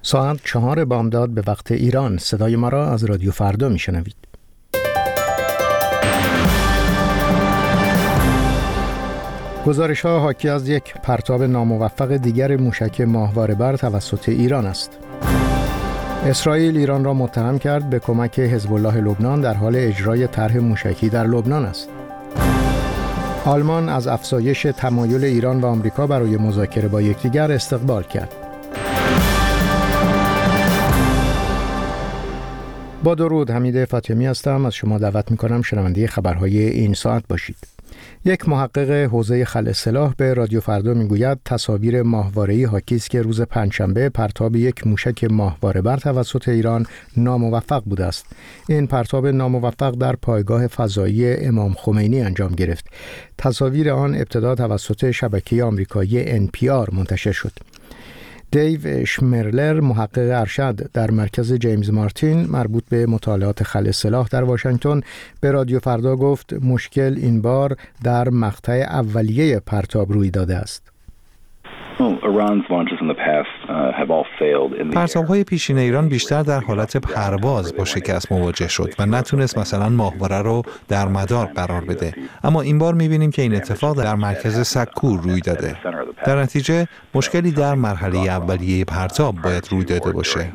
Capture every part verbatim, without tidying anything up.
ساعت چهار بامداد به وقت ایران. صدای ما را از رادیو فردا میشنوید. گزارش‌ها حاکی از یک پرتاب ناموفق دیگر موشک ماهواره‌بر توسط ایران است. اسرائیل ایران را متهم کرد به کمک حزب الله لبنان در حال اجرای طرح موشکی در لبنان است. آلمان از افزایش تمایل ایران و آمریکا برای مذاکره با یکدیگر استقبال کرد. با درود، حمید فاطمی هستم. از شما دعوت می‌کنم شنونده خبرهای این ساعت باشید. یک محقق حوزه خلع سلاح به رادیو فردا میگوید تصاویر ماهواره‌ای حاکی است که روز پنجشنبه پرتاب یک موشک ماهواره‌بر توسط ایران ناموفق بوده است. این پرتاب ناموفق در پایگاه فضایی امام خمینی انجام گرفت. تصاویر آن ابتدا توسط شبکه آمریکایی ان پی آر منتشر شد. دیو شمرلر، محقق ارشد در مرکز جیمز مارتین مربوط به مطالعات خلع سلاح در واشنگتن، به رادیو فردا گفت مشکل این بار در مقطع اولیه پرتاب روی داده است. پرتاب‌های پیشین ایران بیشتر در حالت پرواز با شکست مواجه شد و نتونست مثلا ماهواره رو در مدار قرار بده. اما این بار می‌بینیم که این اتفاق در مرکز سکور روی داده. در نتیجه مشکلی در مرحله اولیه پرتاب باید روی داده باشه.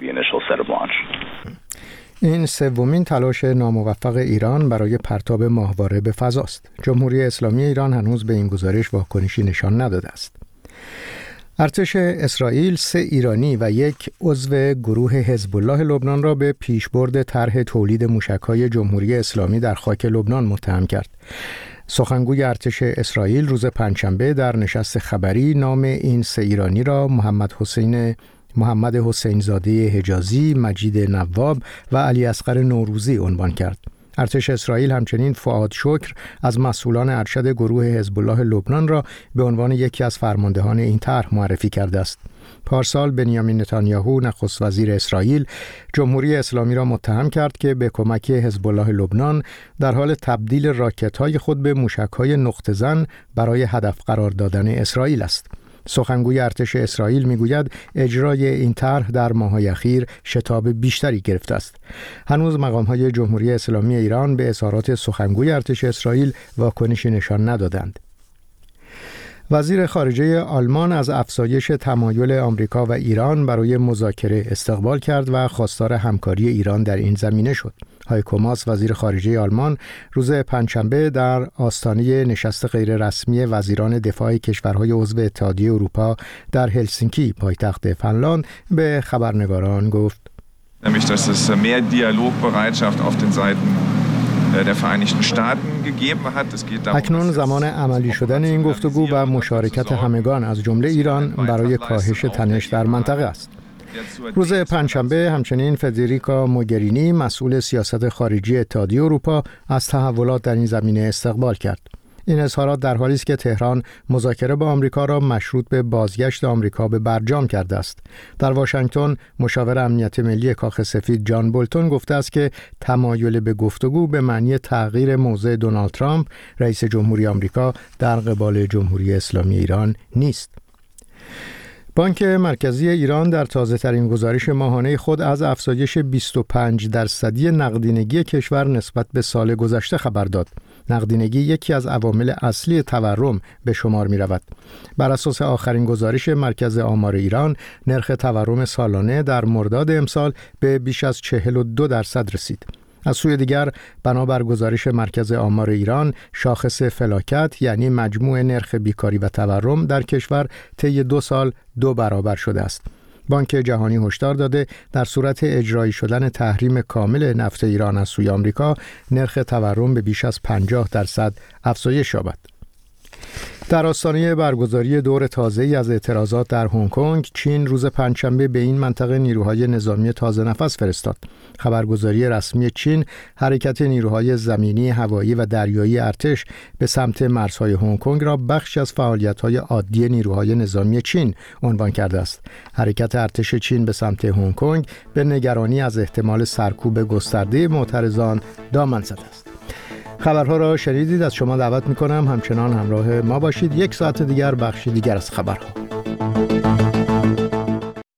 این سومین تلاش ناموفق ایران برای پرتاب ماهواره به فضاست. جمهوری اسلامی ایران هنوز به این گزارش واکنشی نشان نداده است. ارتش اسرائیل سه ایرانی و یک عضو گروه حزب الله لبنان را به پیشبرد طرح تولید موشک‌های جمهوری اسلامی در خاک لبنان متهم کرد. سخنگوی ارتش اسرائیل روز پنجشنبه در نشست خبری نام این سه ایرانی را محمد حسین محمد حسین زاده حجازی، مجید نواب و علی اصغر نوروزی عنوان کرد. ارتش اسرائیل همچنین فؤاد شکر از مسئولان ارشد گروه حزب الله لبنان را به عنوان یکی از فرماندهان این طرح معرفی کرده است. پارسال بنیامین نتانیاهو نخست وزیر اسرائیل جمهوری اسلامی را متهم کرد که به کمک حزب الله لبنان در حال تبدیل راکت‌های خود به موشک‌های نقطه زن برای هدف قرار دادن اسرائیل است. سخنگوی ارتش اسرائیل میگوید اجرای این طرح در ماه‌های اخیر شتاب بیشتری گرفته است. هنوز مقام‌های جمهوری اسلامی ایران به اظهارات سخنگوی ارتش اسرائیل واکنشی نشان ندادند. وزیر خارجه آلمان از افزایش تمایل آمریکا و ایران برای مذاکره استقبال کرد و خواستار همکاری ایران در این زمینه شد. هایکو ماس، وزیر خارجه آلمان، روز پنجشنبه در آستانه نشست غیررسمی وزیران دفاع کشورهای عضو اتحادیه اروپا در هلسینکی، پایتخت فنلاند، به خبرنگاران گفت: nämlich dass es mehr Dialogbereitschaft auf den Seiten der Vereinigten Staaten gegeben hat. Es geht darum, اکنون زمان عملی شدن این گفتگو و مشارکت همگان از جمله ایران برای کاهش تنش در منطقه است. روز پنجشنبه همچنین فدریکا موگرینی، مسئول سیاست خارجی اتحادیه اروپا، از تحولات در این زمینه استقبال کرد. این اظهارات در حالی است که تهران مذاکره با آمریکا را مشروط به بازگشت آمریکا به برجام کرده است. در واشنگتن مشاور امنیت ملی کاخ سفید جان بولتون گفته است که تمایل به گفتگو به معنی تغییر موضع دونالد ترامپ رئیس جمهوری آمریکا در قبال جمهوری اسلامی ایران نیست. بانک مرکزی ایران در تازه‌ترین گزارش ماهانه خود از افزایش بیست و پنج درصدی نقدینگی کشور نسبت به سال گذشته خبر داد. نقدینگی یکی از عوامل اصلی تورم به شمار می رود. بر اساس آخرین گزارش مرکز آمار ایران، نرخ تورم سالانه در مرداد امسال به بیش از چهل و دو درصد رسید. از سوی دیگر بنابر گزارش مرکز آمار ایران، شاخص فلاکت یعنی مجموع نرخ بیکاری و تورم در کشور طی دو سال دو برابر شده است. بانک جهانی هشدار داده در صورت اجرایی شدن تحریم کامل نفت ایران از سوی آمریکا، نرخ تورم به بیش از پنجاه درصد افزایش یابد. در آستانه برگزاری دور تازه‌ای از اعتراضات در هنگ کنگ، چین روز پنجشنبه به این منطقه نیروهای نظامی تازه نفس فرستاد. خبرگزاری رسمی چین حرکت نیروهای زمینی، هوایی و دریایی ارتش به سمت مرزهای هنگ کنگ را بخشی از فعالیت‌های عادی نیروهای نظامی چین عنوان کرده است. حرکت ارتش چین به سمت هنگ کنگ به نگرانی از احتمال سرکوب گسترده معترضان دامن زده است. خبرها را شنیدید. از شما دعوت می‌کنم همچنان همراه ما باشید. یک ساعت دیگر بخشی دیگر از خبرها.